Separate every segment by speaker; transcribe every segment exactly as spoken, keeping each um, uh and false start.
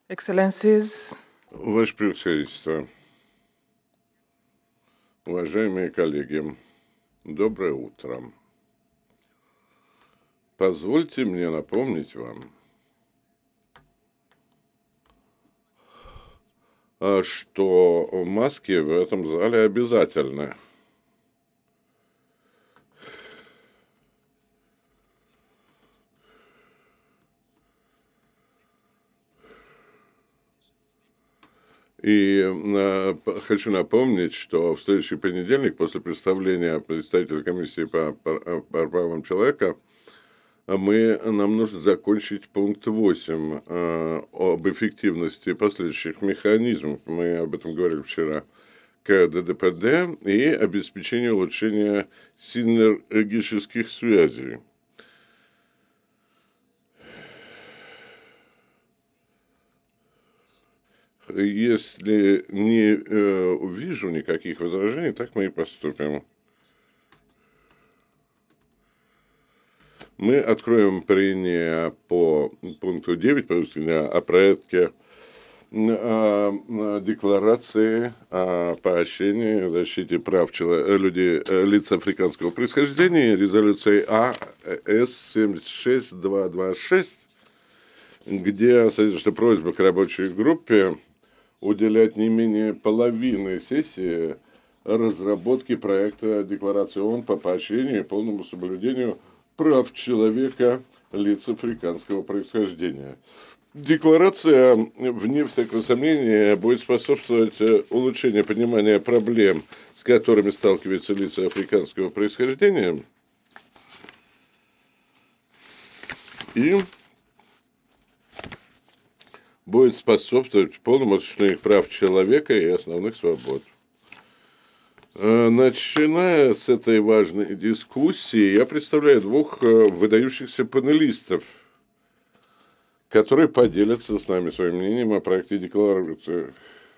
Speaker 1: Excellencies,
Speaker 2: Ваше Превосходительство, уважаемые коллеги, доброе утро. Позвольте мне напомнить вам, а, что маски в этом зале обязательны. И э, п- хочу напомнить, что в следующий понедельник, после представления представителя комиссии по пар- э, по правам человека, а мы, нам нужно закончить пункт восемь э, об эффективности последующих механизмов. Мы об этом говорили вчера. К Д Д П Д и обеспечение улучшения синергических связей. Если не э, увижу никаких возражений, так мы и поступим. Мы откроем прения по пункту девять повестки дня о проекте э, декларации о поощрении защите прав чело- людей, э, лиц африканского происхождения, резолюции А С семьдесят шесть тысяча двести двадцать шесть, где содержится просьба к рабочей группе уделять не менее половины сессии разработке проекта Декларации ООН по поощрению и полному соблюдению прав человека лиц африканского происхождения. Декларация, вне всякого сомнения, будет способствовать улучшению понимания проблем, с которыми сталкиваются лица африканского происхождения, и будет способствовать полному осуществлению прав человека и основных свобод. Начиная с этой важной дискуссии, я представляю двух выдающихся панелистов, которые поделятся с нами своим мнением о проекте декларации.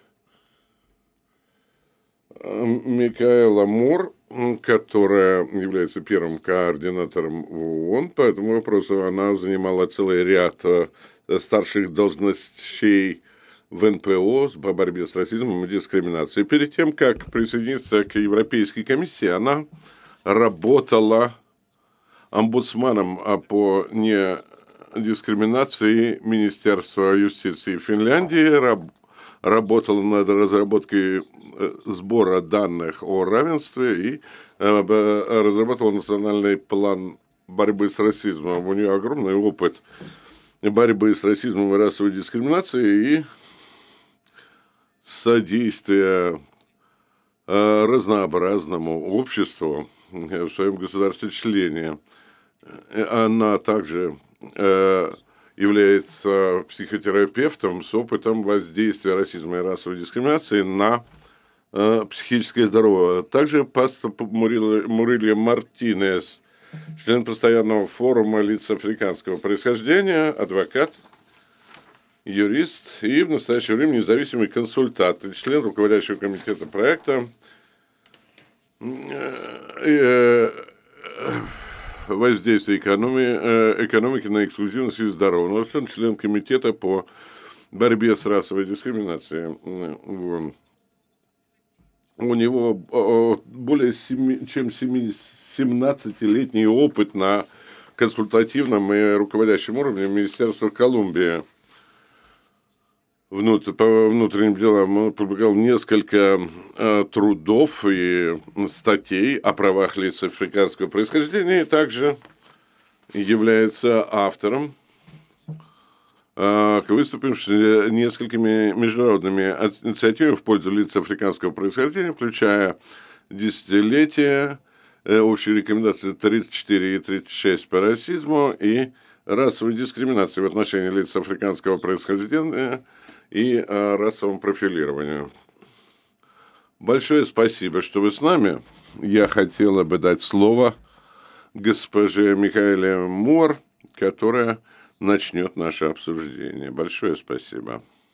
Speaker 2: Микаэла Мор, которая является первым координатором ООН по этому вопросу, она занимала целый ряд старших должностей в Н П О по борьбе с расизмом и дискриминацией. Перед тем, как присоединиться к Европейской комиссии, она работала омбудсманом по недискриминации Министерства юстиции Финляндии, работала над разработкой сбора данных о равенстве и разработала национальный план борьбы с расизмом. У нее огромный опыт борьбы с расизмом и расовой дискриминацией и содействия разнообразному обществу в своем государстве-члене. Она также является психотерапевтом с опытом воздействия расизма и расовой дискриминации на психическое здоровье. Также пастор Мурилья Мартинес, член постоянного форума лиц африканского происхождения, адвокат, юрист и в настоящее время независимый консультант, член руководящего комитета проекта воздействие экономии, экономики на эксклюзивность и здоровье. Но он член комитета по борьбе с расовой дискриминацией. У него более семи, чем семнадцатилетний опыт на консультативном и руководящем уровне Министерства Колумбии. Внутр, по внутренним делам он публиковал несколько э, трудов и статей о правах лиц африканского происхождения, и также является автором, э, выступившим несколькими международными инициативами в пользу лиц африканского происхождения, включая десятилетие, э, общие рекомендации тридцать четыре и тридцать шесть по расизму и расовой дискриминации в отношении лиц африканского происхождения и э, расовому профилированию. Большое спасибо, что вы с нами. Я хотела бы дать слово госпоже Микаэле Мор, которая начнет наше обсуждение. Большое спасибо.